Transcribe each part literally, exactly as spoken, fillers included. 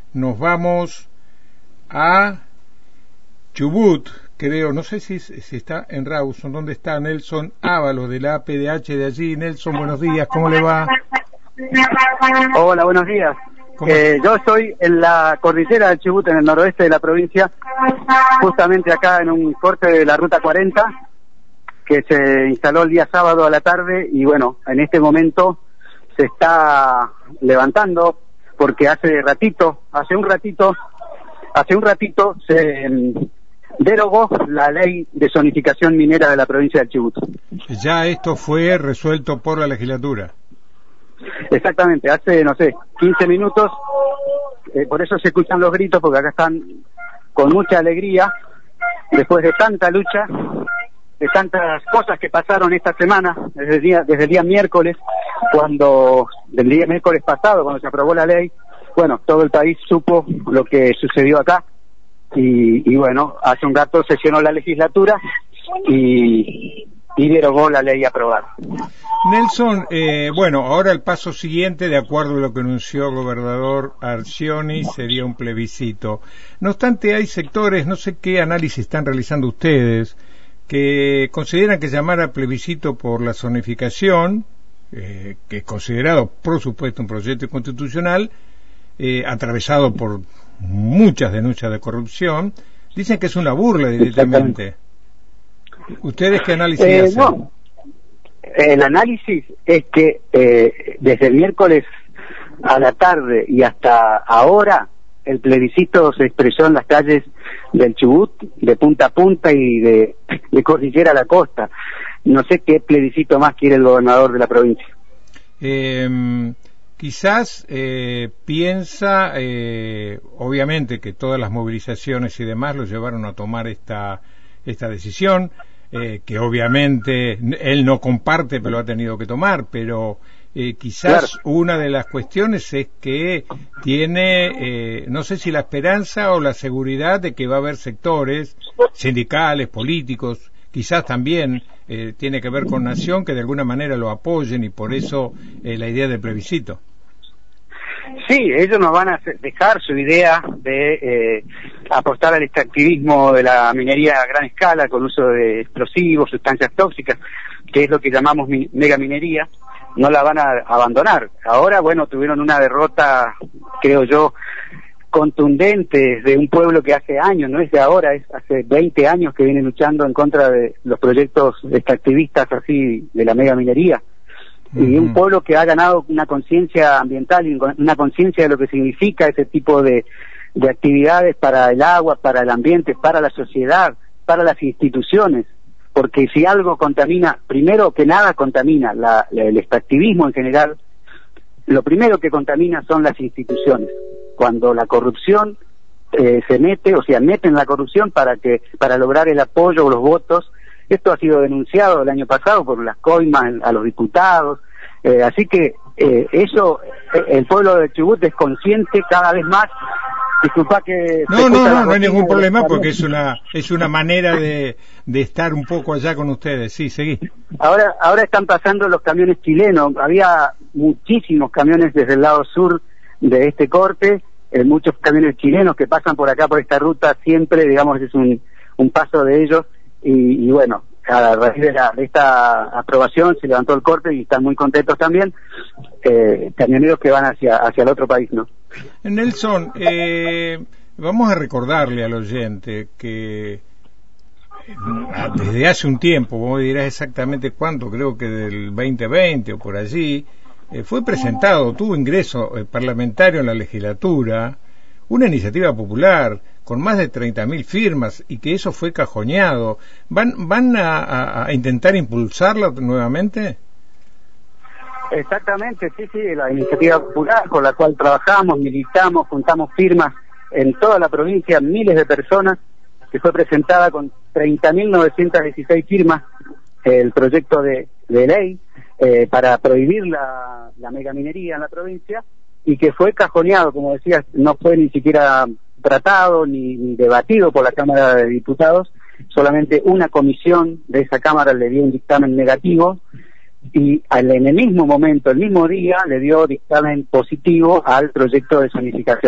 nos vamos a Chubut, creo, no sé si, si está en Rawson. ¿Dónde está Nelson Ábalos de la A P D H de allí? Nelson, buenos días, ¿cómo le va? Hola, buenos días. Eh, yo estoy en la cordillera del Chubut, en el noroeste de la provincia, justamente acá en un corte de la Ruta cuarenta, que se instaló el día sábado a la tarde, y bueno, en este momento se está levantando, porque hace ratito, hace un ratito, hace un ratito se derogó la ley de zonificación minera de la provincia del Chubut. Ya esto fue resuelto por la legislatura. Exactamente, hace, no sé, quince minutos, eh, por eso se escuchan los gritos, porque acá están con mucha alegría, después de tanta lucha, de tantas cosas que pasaron esta semana, desde el día, desde el día miércoles, cuando, del día miércoles pasado, cuando se aprobó la ley. Bueno, todo el país supo lo que sucedió acá, y, y bueno, hace un rato sesionó la legislatura y, y derogó la ley aprobada. Nelson, eh, bueno, ahora el paso siguiente, de acuerdo a lo que anunció el gobernador Arcioni, sería un plebiscito. No obstante, hay sectores, no sé qué análisis están realizando ustedes, que consideran que llamar a plebiscito por la zonificación, eh, que es considerado, por supuesto, un proyecto constitucional, eh, atravesado por muchas denuncias de corrupción, dicen que es una burla directamente. ¿Ustedes qué análisis eh, hacen? No. El análisis es que eh, desde el miércoles a la tarde y hasta ahora el plebiscito se expresó en las calles del Chubut, de punta a punta y de, de cordillera a la costa. No sé qué plebiscito más quiere el gobernador de la provincia. Eh, quizás eh, piensa, eh, obviamente que todas las movilizaciones y demás lo llevaron a tomar esta, esta decisión. Eh, que obviamente él no comparte, pero lo ha tenido que tomar, pero eh, quizás claro, una de las cuestiones es que tiene, eh, no sé si la esperanza o la seguridad de que va a haber sectores sindicales, políticos, quizás también eh, tiene que ver con Nación, que de alguna manera lo apoyen, y por eso eh, la idea del plebiscito. Sí, ellos nos van a dejar su idea de eh, apostar al extractivismo de la minería a gran escala con uso de explosivos, sustancias tóxicas, que es lo que llamamos mi megaminería. No la van a abandonar. Ahora, bueno, tuvieron una derrota, creo yo, contundente de un pueblo que hace años, no es de ahora, es hace veinte años que viene luchando en contra de los proyectos extractivistas así de la megaminería. Y un pueblo que ha ganado una conciencia ambiental y una conciencia de lo que significa ese tipo de, de actividades para el agua, para el ambiente, para la sociedad, para las instituciones. Porque si algo contamina, primero que nada contamina la, la, el extractivismo en general, lo primero que contamina son las instituciones. Cuando la corrupción eh, se mete, o sea, meten la corrupción para que para lograr el apoyo o los votos. Esto ha sido denunciado el año pasado por las coimas a los diputados, eh, así que eh, eso, eh, el pueblo de Chubut es consciente cada vez más. Disculpa que... No, no, no, no hay ningún problema, porque es una es una manera de, de estar un poco allá con ustedes. Sí, seguí. Ahora, ahora están pasando los camiones chilenos. Había muchísimos camiones desde el lado sur de este corte, eh, muchos camiones chilenos que pasan por acá, por esta ruta, siempre, digamos, es un, un paso de ellos. Y, y bueno, a raíz de, la, de esta aprobación se levantó el corte y están muy contentos también, eh, camioneros que van hacia hacia el otro país, ¿no? Nelson, eh, vamos a recordarle al oyente que desde hace un tiempo, vos dirás exactamente cuánto, creo que del veinte veinte o por allí, eh, fue presentado, tuvo ingreso eh, parlamentario en la legislatura, una iniciativa popular con más de treinta mil firmas, y que eso fue cajoneado. ¿Van van a, a, a intentar impulsarla nuevamente? Exactamente, sí, sí, la iniciativa popular con la cual trabajamos, militamos, juntamos firmas en toda la provincia, miles de personas, que fue presentada con treinta mil novecientas dieciséis firmas, el proyecto de, de ley eh, para prohibir la, la megaminería en la provincia, y que fue cajoneado, como decías, no fue ni siquiera tratado ni, ni debatido por la Cámara de Diputados. Solamente una comisión de esa Cámara le dio un dictamen negativo, y al, en el mismo momento, el mismo día, le dio dictamen positivo al proyecto de zonificación.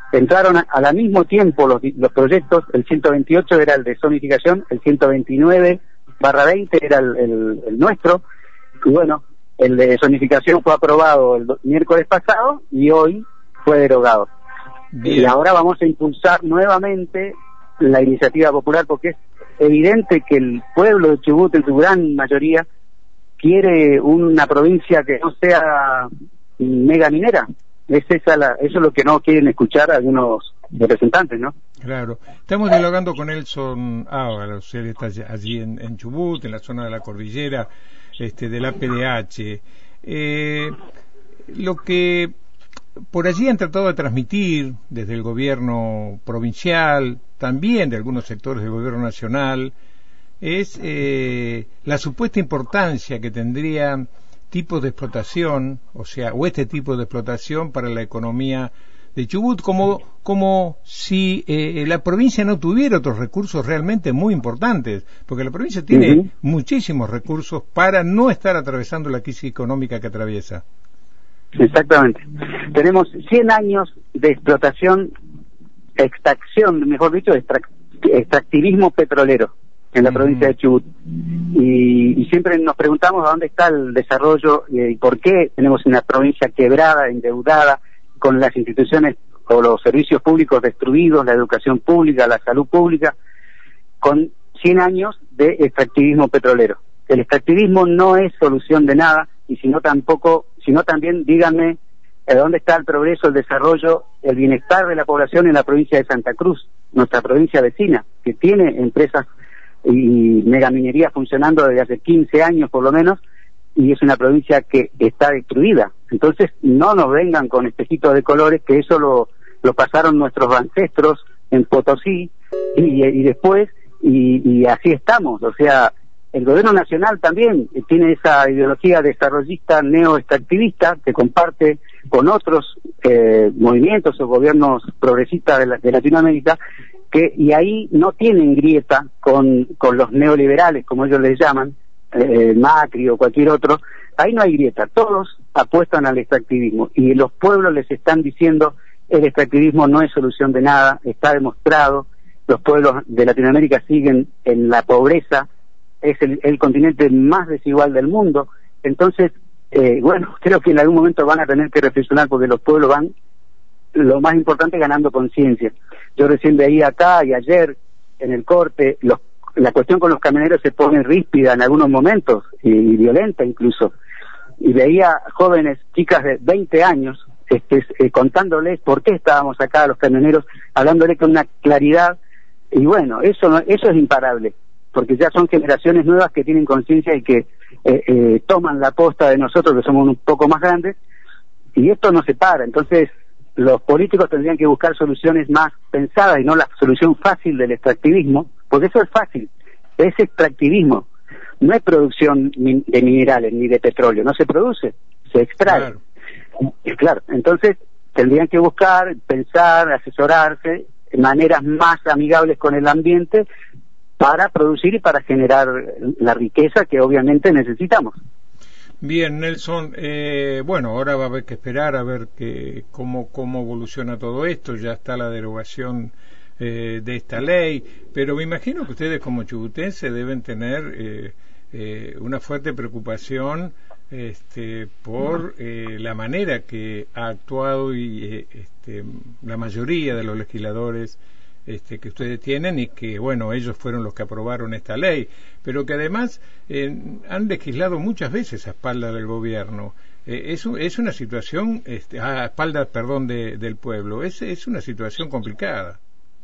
entraron a- al mismo tiempo los, los proyectos. El ciento veintiocho era el de zonificación, el ciento veintinueve barra veinte era el, el, el nuestro, y bueno, el de zonificación fue aprobado el do- miércoles pasado y hoy fue derogado. Bien. Y ahora vamos a impulsar nuevamente la iniciativa popular, porque es evidente que el pueblo de Chubut, en su gran mayoría, quiere una provincia que no sea mega minera. Es esa la, eso es lo que no quieren escuchar algunos representantes, ¿no? Claro. Estamos dialogando con Nelson Ábalos, él está allí- allí en, en Chubut, en la zona de la cordillera, este, del A P D H. Eh, lo que por allí han tratado de transmitir desde el gobierno provincial, también de algunos sectores del gobierno nacional, es eh, la supuesta importancia que tendría tipos de explotación, o sea, o este tipo de explotación para la economía de Chubut, como, como si eh, la provincia no tuviera otros recursos realmente muy importantes, porque la provincia tiene Uh-huh. muchísimos recursos para no estar atravesando la crisis económica que atraviesa. Exactamente. Tenemos cien años de explotación, extracción, mejor dicho, extrac- extractivismo petrolero en la Ujú. provincia de Chubut. Y, y siempre nos preguntamos a dónde está el desarrollo eh, y por qué tenemos una provincia quebrada, endeudada, con las instituciones o los servicios públicos destruidos, la educación pública, la salud pública, con cien años de extractivismo petrolero. El extractivismo no es solución de nada, y si no tampoco, sino también díganme eh, dónde está el progreso, el desarrollo, el bienestar de la población en la provincia de Santa Cruz, nuestra provincia vecina, que tiene empresas y megaminería funcionando desde hace quince años por lo menos, y es una provincia que está destruida. Entonces no nos vengan con espejitos de colores, que eso lo, lo pasaron nuestros ancestros en Potosí, y, y después, y, y así estamos. O sea, el gobierno nacional también tiene esa ideología desarrollista neoextractivista que comparte con otros eh, movimientos o gobiernos progresistas de, la, de Latinoamérica, que y ahí no tienen grieta con, con los neoliberales, como ellos les llaman, eh, Macri o cualquier otro. Ahí no hay grieta, todos apuestan al extractivismo y los pueblos les están diciendo el extractivismo no es solución de nada, está demostrado, los pueblos de Latinoamérica siguen en la pobreza, es el, el continente más desigual del mundo. Entonces, eh, bueno, creo que en algún momento van a tener que reflexionar, porque los pueblos van, lo más importante, ganando conciencia. Yo recién veía acá y ayer en el corte, los, la cuestión con los camioneros se pone ríspida en algunos momentos y, y violenta incluso, y veía jóvenes, chicas de veinte años, este, eh, contándoles por qué estábamos acá los camioneros, hablándoles con una claridad, y bueno, eso no, eso es imparable, porque ya son generaciones nuevas que tienen conciencia y que eh, eh, toman la posta de nosotros, que somos un poco más grandes, y esto no se para. Entonces los políticos tendrían que buscar soluciones más pensadas y no la solución fácil del extractivismo, porque eso es fácil, es extractivismo, no es producción de minerales ni de petróleo, no se produce, se extrae. Claro. Y claro, entonces tendrían que buscar, pensar, asesorarse de maneras más amigables con el ambiente para producir y para generar la riqueza que obviamente necesitamos. Bien, Nelson, eh, bueno, ahora va a haber que esperar a ver que, cómo, cómo evoluciona todo esto. Ya está la derogación eh, de esta ley, pero me imagino que ustedes como chubutenses deben tener eh, eh, una fuerte preocupación este, por eh, la manera que ha actuado y eh, este, la mayoría de los legisladores Este, que ustedes tienen, y que, bueno, ellos fueron los que aprobaron esta ley, pero que además eh, han legislado muchas veces a espaldas del gobierno. Eh, es, es una situación, este, a espaldas, perdón, de, del pueblo. Es, es una situación complicada.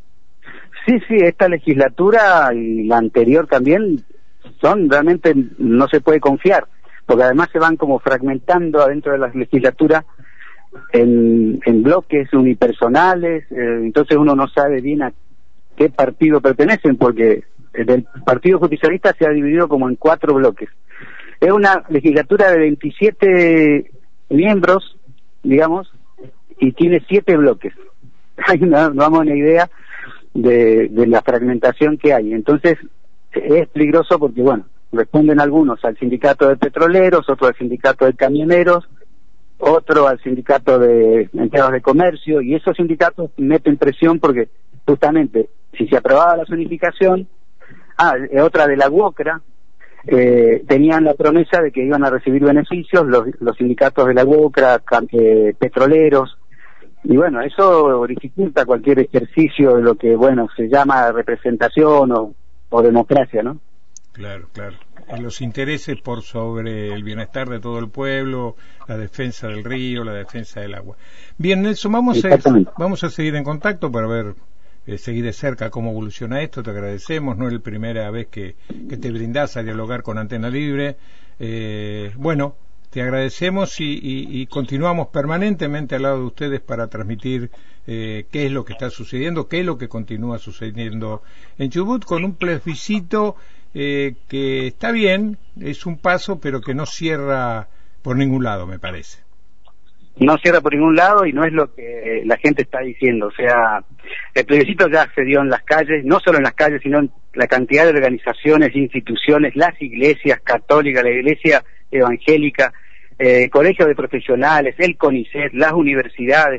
Sí, sí, esta legislatura y la anterior también son realmente, no se puede confiar, porque además se van como fragmentando adentro de la legislatura en, en bloques unipersonales, eh, entonces uno no sabe bien a qué partido pertenecen, porque el Partido Justicialista se ha dividido como en cuatro bloques. Es una legislatura de veintisiete miembros, digamos, y tiene siete bloques. Hay una, no damos una idea de, de la fragmentación que hay. Entonces es peligroso porque, bueno, responden algunos al sindicato de petroleros, otros al sindicato de camioneros, otro al sindicato de empleados de comercio, y esos sindicatos meten presión porque justamente si se aprobaba la zonificación, ah, otra de la UOCRA, eh, tenían la promesa de que iban a recibir beneficios los, los sindicatos de la UOCRA, eh, petroleros, y bueno, eso dificulta cualquier ejercicio de lo que, bueno, se llama representación o, o democracia, ¿no? Claro, claro. Los intereses por sobre el bienestar de todo el pueblo, la defensa del río, la defensa del agua. Bien, Nelson, vamos a, vamos a seguir en contacto para ver, eh, seguir de cerca cómo evoluciona esto. Te agradecemos, no es la primera vez que, que te brindás a dialogar con Antena Libre. Eh, bueno, te agradecemos y, y, y continuamos permanentemente al lado de ustedes para transmitir eh, qué es lo que está sucediendo, qué es lo que continúa sucediendo en Chubut, con un plebiscito eh, que está bien, es un paso, pero que no cierra por ningún lado, me parece. No cierra por ningún lado y no es lo que la gente está diciendo. O sea, el plebiscito ya se dio en las calles, no solo en las calles, sino en la cantidad de organizaciones, instituciones, las iglesias católicas, la iglesia evangélica, eh, colegios de profesionales, el CONICET, las universidades.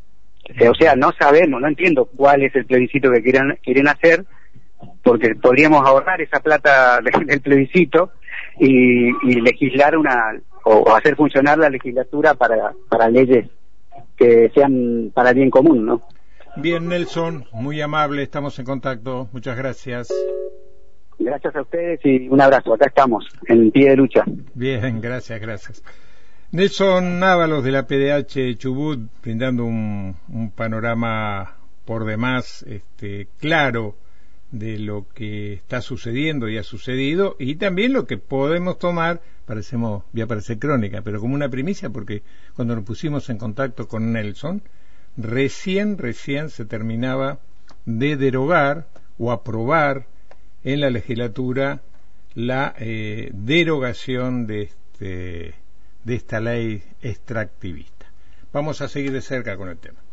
O sea, no sabemos, no entiendo cuál es el plebiscito que quieren, quieren hacer, porque podríamos ahorrar esa plata del plebiscito y, y legislar una, o hacer funcionar la legislatura para, para leyes que sean para el bien común, ¿no? Bien, Nelson, muy amable, estamos en contacto, muchas gracias. Gracias a ustedes y un abrazo, acá estamos, en pie de lucha. Bien, gracias, gracias. Nelson Ábalos de la P D H Chubut, brindando un, un panorama por demás este, claro de lo que está sucediendo y ha sucedido, y también lo que podemos tomar, parecemos, voy a parecer crónica, pero como una primicia, porque cuando nos pusimos en contacto con Nelson, recién, recién se terminaba de derogar o aprobar en la legislatura la eh, derogación de este de esta ley extractivista. Vamos a seguir de cerca con el tema.